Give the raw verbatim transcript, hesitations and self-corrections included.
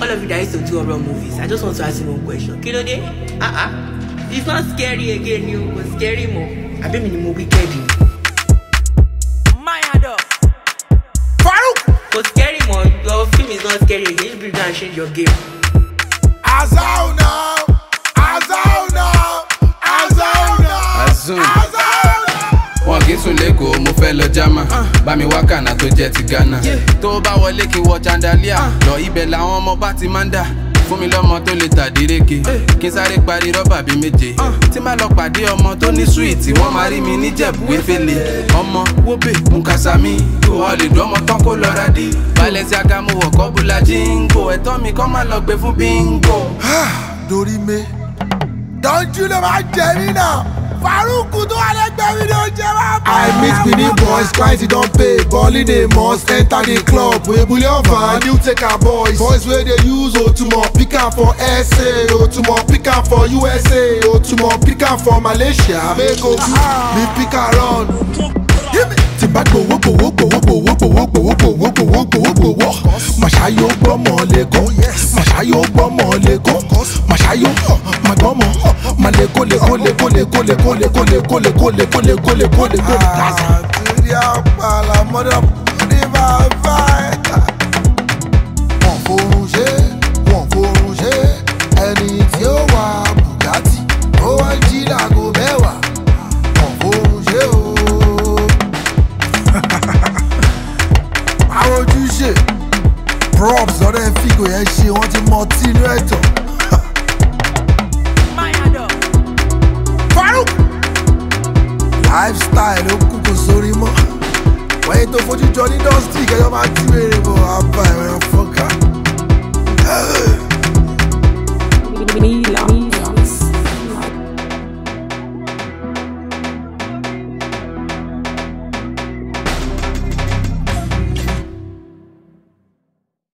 all of you that used to do horror movies, I just want to ask you one question. Kí ló dé? Uh-uh. It's not scary again, you but scary more. I bet me the movie Teddy. Mayado. Farouk! But scary more, your film is not scary again. You bring down and change your game. Azao now! Azao now! Azao now! Azul. Wọ́n kì í sùn lẹ́kọ̀ọ́ mo fẹ́ lọ jámà bá mi wá kànáà tó jẹ́ ti Ghana tó bá wọlé kí wọ chandelier lọ ibẹ̀ làwọn ọmọ bá ti máa ń dà fún mi lọ́mọ tó lè tàdíréke kí n sáré parí rọ́bà bíi méje tí má lọ pàdé ọmọ tó ní súwìtì wọ́n máa rí mi níjẹ̀bú efele ọmọ wóbè mukasami kò wọ́n lè dún ọmọ tán kó lọ́ra dí Balenciaga mo wọ̀ kọ́ bula jíǹgò ẹ̀tọ́ mi kọ́ máa lọ gbé fún bíngò. Dorí mi dọ́jú ló máa jẹ mí náà. Farouk tó wà lẹ́gbẹ̀ẹ́ mi ló jẹ́ wá bá. I mix with the boys, clients don pay. Balling they must enter the club. We bully on van, you take our boys. Boys where they use Otumo, pick am for S A. Otumo, pick am for U S A. Otumo, pick am for Malaysia. Make go me pick around. Timba gbowó gbowó gbowó gbowó gbowó gbowó gbowó gbowó gbowó gbowó. Màṣáyó gbọ́mọ lẹ́kọ́, màṣáyó gbọ́mọ lẹ́kọ́, màṣáyó màgbọ́mọ, màlẹ́kọ́ lẹ́kọ́ lẹ́kọ́ lẹ́kọ́ lẹ́kọ́ lẹ́kọ́ lẹ́kọ́ lẹ́kọ́ lẹ́kọ́ lẹ́kọ́ lẹ́kọ́ lẹ́kọ́ lẹ́kọ́. Àtúndì àpàlà mọ́dọ̀ ní bàbá ẹ̀. Wọ́n forun ṣe, wọ́n forun ṣe, ẹni tí ó wà Bugatti, ó wá jí láago mẹ́wàá. Wọ́n forun ṣe o. Àwọn ojúṣe props lọ́dẹ̀ fígò yẹn ṣe wọ́n ti mọ tí inú ẹ̀tọ́. Mayado. Farouk! Lifestyle ló kú kò sórí mọ́. Wọ́n yẹn tó fojú jọ ní dusty kẹjọ máa tí wèrè bọ̀ abá ẹ̀rọ fọ́ká. Mila.